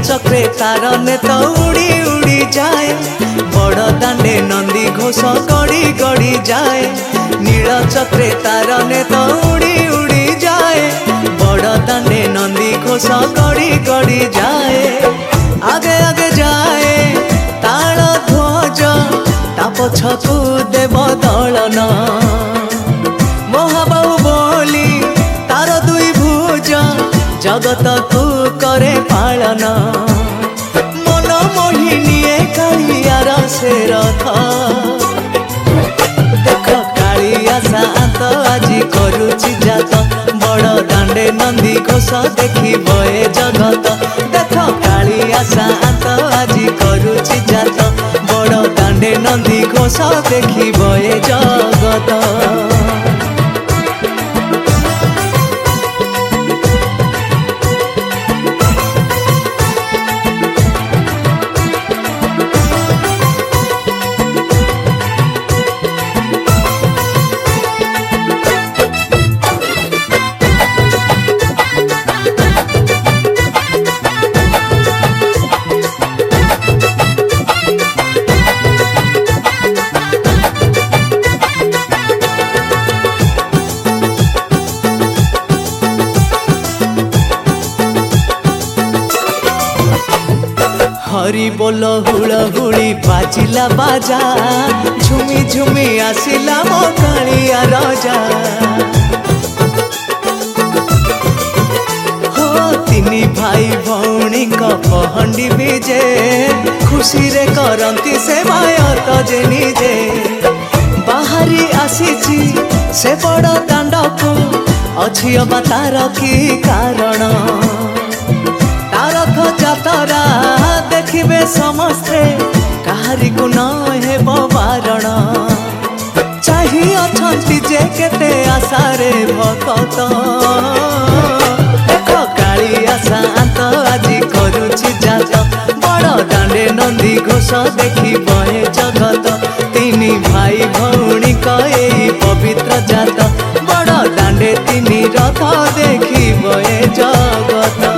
चक्रे तार नेत उड़ी उड़ी जाए बड़ दांडे नंदी घोष गड़ी गड़ी जाए नील चक्रे तार नेत उड़ी उड़ी जाए बड़ दांडे नंदी घोष गड़ी गड़ी जाए आगे आगे जाए ताल ध्वज ता पछकू देव दलन महाबाहु बोली तार दुई भुज जगत को करे पालन मन मोहिनी कालियार से रथ देख कालिया शांत आज करुची जात बड़ दांडे नंदी घोष देखी बए जगत देख कालिया शांत आज करुची जात बड़ दांडे नंदी घोष देखी बए जगत। हरि बोल हुलहुली बाजिला बाजा झुमी झुमी आसिला मो कालिया राजा हो तिनी भाई भौणी पहंडी बीजे खुशी रे करंती से मायत जे निजे बाहरी आसीची से बड़ दांड को अछि अबा तार की कारण तारथ जातरा देखिबे समस्ते काहारी को न हेब बारण चाही अछंती जे केते आशारे भक्त देख कालिया शांत आज करुची जात बड़ दांडे नंदी घोष देखी बहे जगत तिनी भाई भौणी एई पवित्र जात बड़ दांडे तिनी रथ देखी बहे जगत।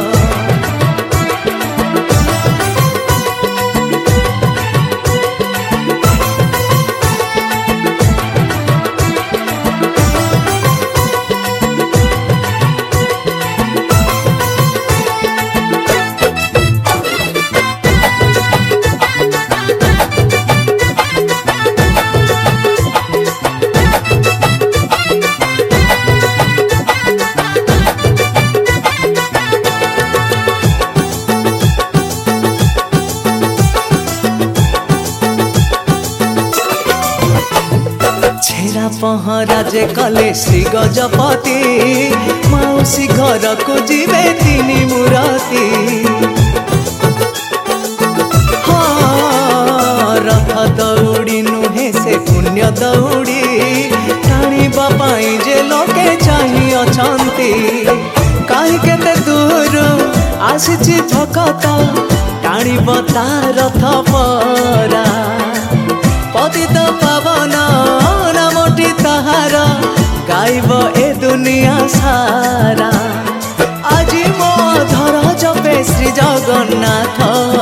पहरा जे कले श्री गजपति मौसी घर को जीवे तीनी मुराती हाँ रथ दौड़ी नुहे से पुण्य दौड़ी टाणी बापाई जे लोके चाही अछंती कहीं केते दूर आसीची भकत टाणी बता रथ परा पतित पावन नामटी ताहार गाइब ए दुनिया सारा आज मो धर जपे श्री जगन्नाथ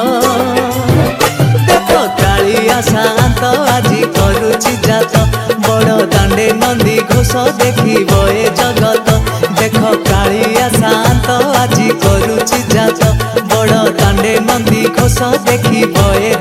देख कालिया शांत आज करुची जात बड़ दांडे नंदी घोष देखी बए जगत देख कालिया शांत आज करुची जात बड़ दांडे नंदी घोष देखी बए